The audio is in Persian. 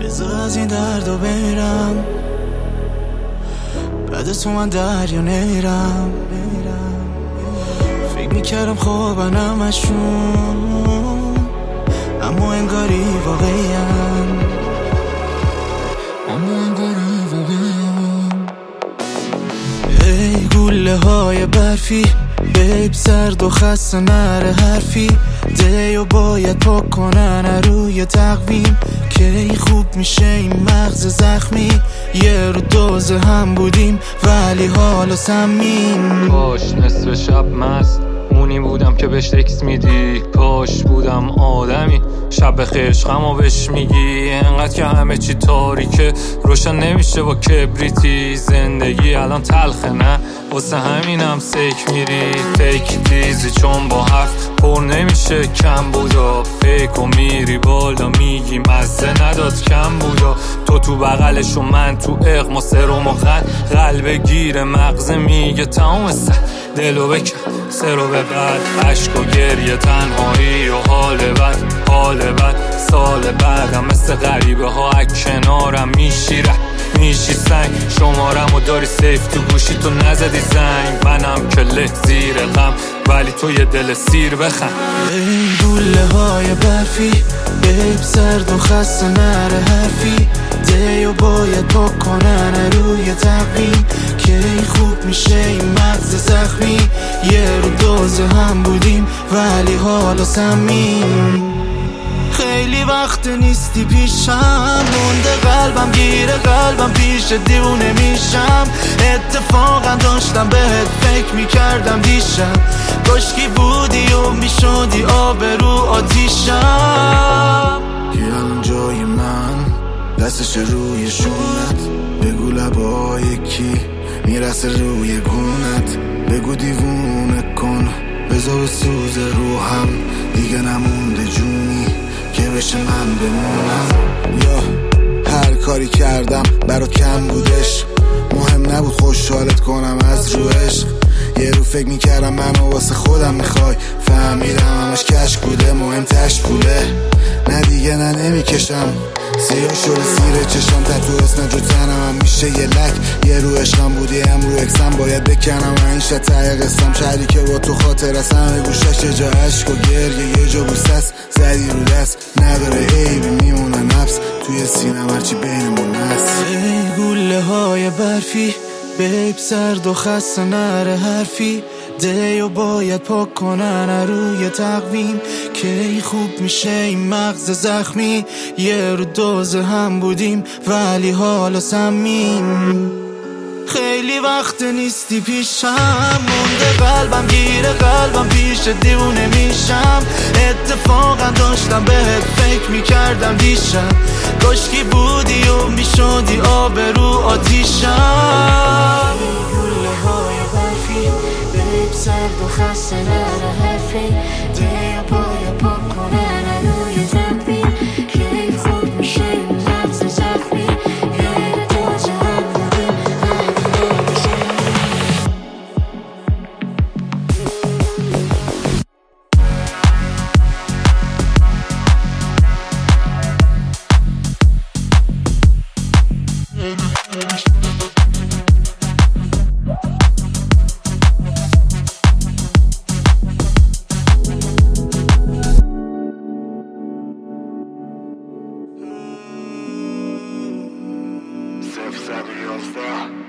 بذار از این درد و برم، بعد تو من دریا نیرم. فکر میکردم خوابن همشون، اما انگاری واقعیم. ای گوله های برفی، بیب سرد و خسته نره حرفی. دیو باید پاک کنن روی تقویم، که خوب میشه این مغز زخمی. یه رو دوزه هم بودیم ولی حالا سمیم. کاش نصف شب مست اونی بودم که بهش تکس میدی، کاش بودم آدمی شب خشقمو بهش میگی. انقدر که همه چی تاریکه روشن نمیشه با کبریتی. زندگی الان تلخه نه واسه همینم سیک میری. تیک دیزی چون با هفت پر نمیشه کم بودا. فکر و میری بالا میگی مزه نداد کم بودا. تو بغلش و من تو اقما سرم و قلب گیر مغزه میگه تمام دلو بکن سرو به بعد. عشق و گریه تنهایی و حال بد سال بعدم مثل غریبه ها کنارم میشی سنگ. شمارم و داری سیف تو گوشی تو نزدی زنگ. منم که له زیر غم ولی تو یه دل سیر بخند. ای گوله های برفی، بیب سرد و خسته نره حرفی. دیو باید پاک کنن روی تقویم، که خوب میشه این مغز زخمی. یه رو دوزه هم بودیم ولی حالا سمیم. خیلی وقت نیستی پیشم، مونده قلبم گیره قلبم پیش دیوونه میشم. اتفاقا داشتم بهت فکر میکردم دیشب، کاشکی بودی و میشدی آبرو آتیشم. که الان جای من دستش روی شونت، بگو لبای کی میرسه روی گونت. بگو دیوونه کن بذار بسوز روحم، دیگه نمونده جونی که بشه من بمونم. یا هر کاری کردم برات کم بودش، مهم نبود خوشحالت کنم از رو عشق. یه رو فکر میکردم منو واسه خودم میخوای، فهمیدم همش کشک بوده مهم تش پوله. نه دیگه نه نمیکشم سیاه شده زیر چشم، تتو اسم جو تنم هم میشه یه لک. یه رو عشقم بودی هم رو اکسم باید بکنم و این شد ته قسم. شهری که با تو خاطر است همه گوشش یه جا عشق و گریه، یه جا بوست است زدی رو دست. نداره عیبی میمونه نفس توی سینم هرچی بینمون هست. ای گوله های برفی، بیب سرد و خسته نره حرفی. دیو باید پاک کنن روی تقویم، که خوب میشه این مغز زخمی. یه رو دوزه هم بودیم ولی حالا سمیم. خیلی وقت نیستی پیشم، مونده قلبم گیره قلبم پیش دیوونه میشم. اتفاقا داشتم بهت فکر میکردم دیشب، کاشکی بودی و میشدی آبرو آتیشم. گوله های برفی، بیب سرد و خسته نره حرفی. دیو باید پاک کنن روی تقویم، که خوب میشه این مغز زخمی. یه دوزه هم بودیم F7 All Star.